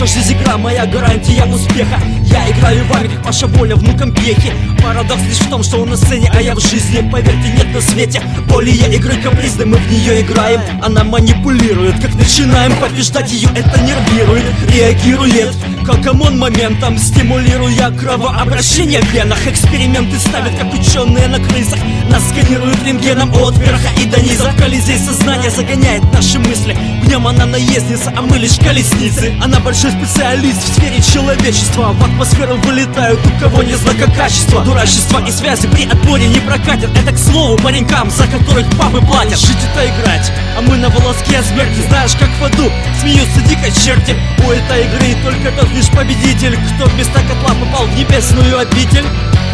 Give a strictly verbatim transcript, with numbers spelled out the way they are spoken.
Наша жизнь игра, моя гарантия успеха. Я играю вами, как Паша Воля, внуком Пехи. Парадокс лишь в том, что он на сцене, а я в жизни. Поверьте, нет на свете более игры капризной. Мы в нее играем, она манипулирует. Как начинаем побеждать ее, это нервирует. Реагирует, как ОМОН моментом, стимулируя кровообращение в венах. Эксперименты ставят, как ученые на крысах. Нас сканируют рентгеном от верха и до низа. Колизей сознания загоняет наши мысли. В нем она наездница, а мы лишь колесницы. Она большой специалист в сфере человечества. В атмосферу вылетают, у кого не знака качества. Дурачество и связи при отборе не прокатят. Это к слову паренькам, за которых папы платят. Жить это играть, а мы на волоске от смерти. Знаешь, как в аду смеются дико черти. У этой игры только тот лишь победитель, кто вместо котла попал в небесную обитель.